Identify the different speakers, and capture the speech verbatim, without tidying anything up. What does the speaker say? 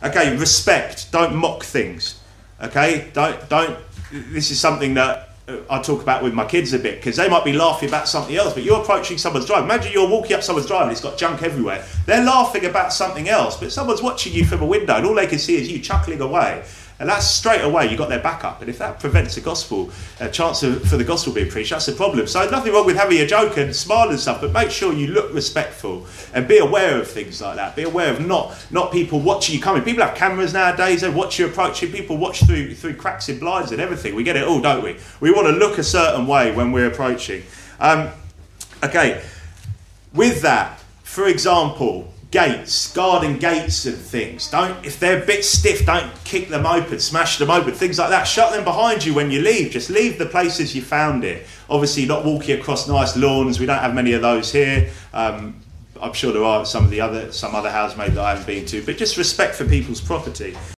Speaker 1: Okay, respect. Don't mock things. Okay, don't don't. This is something that I talk about with my kids a bit, because they might be laughing about something else, but you're approaching someone's drive. Imagine you're walking up someone's drive and it's got junk everywhere. They're laughing about something else, but someone's watching you from a window and all they can see is you chuckling away. And that's straight away, you got their back up. And if that prevents the gospel, a chance of, for the gospel being preached, that's a problem. So nothing wrong with having a joke and smile and stuff, but make sure you look respectful and be aware of things like that. Be aware of not not people watching you coming. People have cameras nowadays, they watch you approaching. People watch through through cracks in blinds and everything. We get it all, don't we? We want to look a certain way when we're approaching. Um, okay, with that, for example, gates, garden gates and things. Don't, if they're a bit stiff, don't kick them open, smash them open, things like that. Shut them behind you when you leave. Just leave the places you found it. Obviously, not walking across nice lawns. We don't have many of those here. Um, I'm sure there are some of the other, some other houses maybe that I haven't been to, but just respect for people's property.